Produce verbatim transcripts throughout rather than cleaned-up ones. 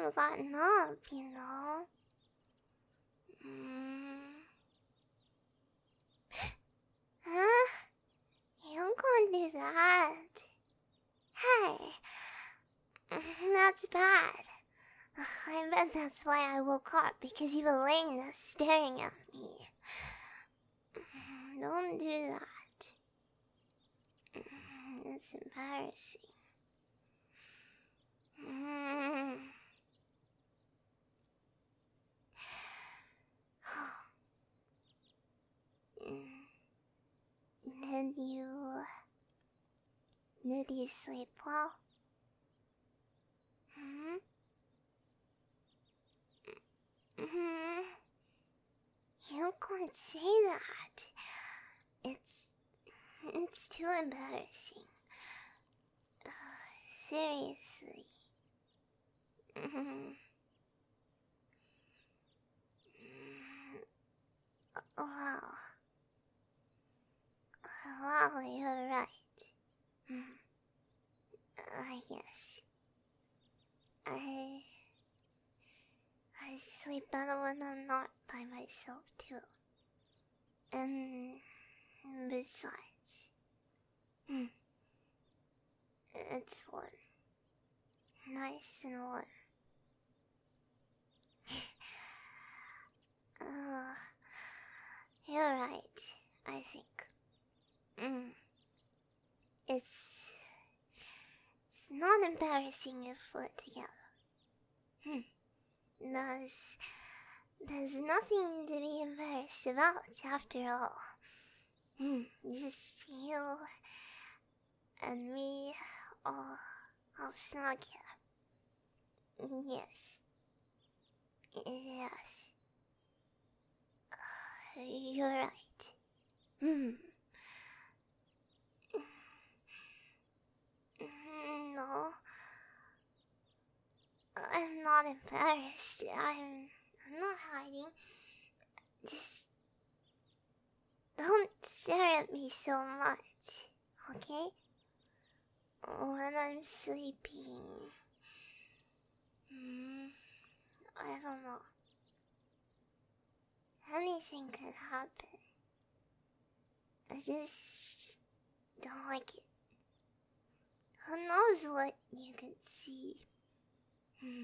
have gotten up, you know. Mm. Huh? You can't do that. Hey, that's bad. I bet that's why I woke up, because you were laying there staring at me. Don't do that. It's embarrassing. Mm. Did you... Did you sleep well? Hmm? Hmm? You can't say that. It's... It's too embarrassing. Uh, seriously. Mm. Wow. Wow, you're right. Mm. I guess. I... I sleep better when I'm not by myself, too. And... besides... Mm, it's warm. Nice and warm. uh, you're right, I think. Mm. It's... It's not embarrassing if we're together. Hmm. There's... There's nothing to be embarrassed about, after all. Hmm. Just you... and me... all... all snug here. Yes. Yes. Uh, you're right. Hmm. No. I'm not embarrassed. I'm... I'm not hiding. Just... don't stare at me so much, okay? When I'm sleeping... Mm, I don't know. Anything could happen. I just... don't like it. Who knows what you could see? Hmm.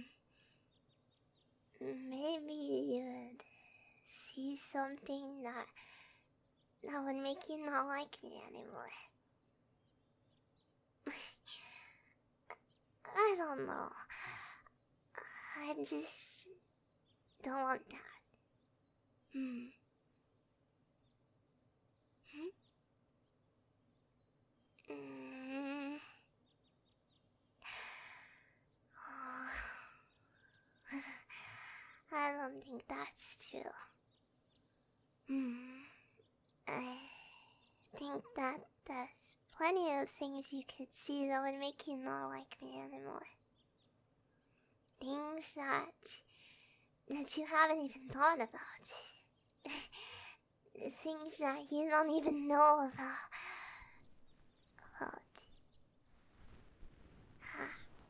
Maybe you'd see something that... that would make you not like me anymore. I don't know. I just... don't want that. Hmm. Hmm? Mm. I don't think that's true. Hmm. I think that there's plenty of things you could see that would make you not like me anymore. Things that... that you haven't even thought about. Things that you don't even know about. About. Huh.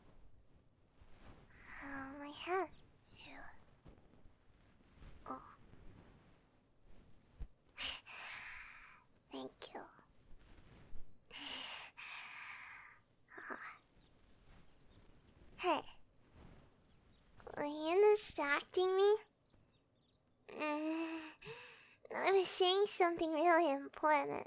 Oh, my hand. Ew. Oh. Thank you. Hey. Are you distracting me? Mm, I was saying something really important.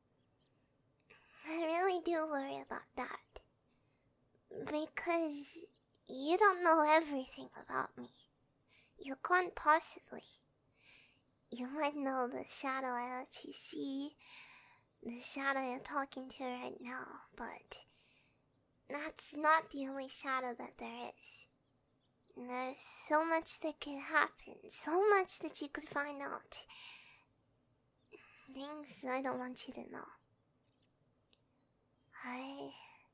I really do worry about that. Because you don't know everything about me. You can't possibly. You might know the shadow I let you see, the shadow you're talking to right now, but that's not the only shadow that there is. There's so much that could happen, so much that you could find out. Things I don't want you to know. I...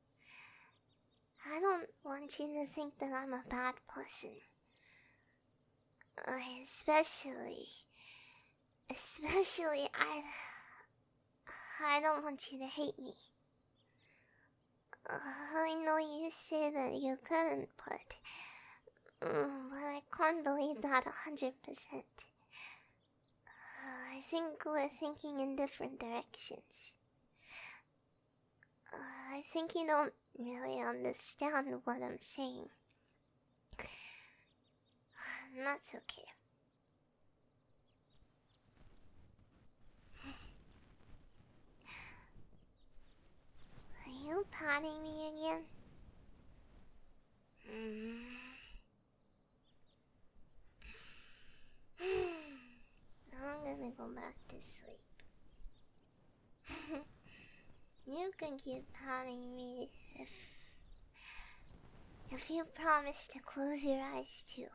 I don't want you to think that I'm a bad person. I especially... Especially, I... I don't want you to hate me. Uh, I know you say that you couldn't, but... Mm, but I can't believe that a hundred percent. I think we're thinking in different directions. Uh, I think you don't really understand what I'm saying. That's okay. Are you patting me again? Mm. I'm gonna go back to sleep. You can keep patting me if... if you promise to close your eyes too.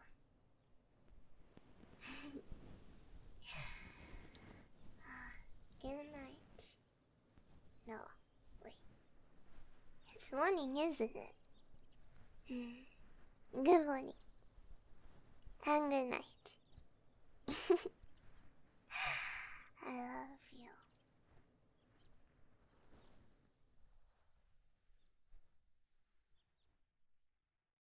Good night. No, wait. It's morning, isn't it? Mm. Good morning. And good night. I love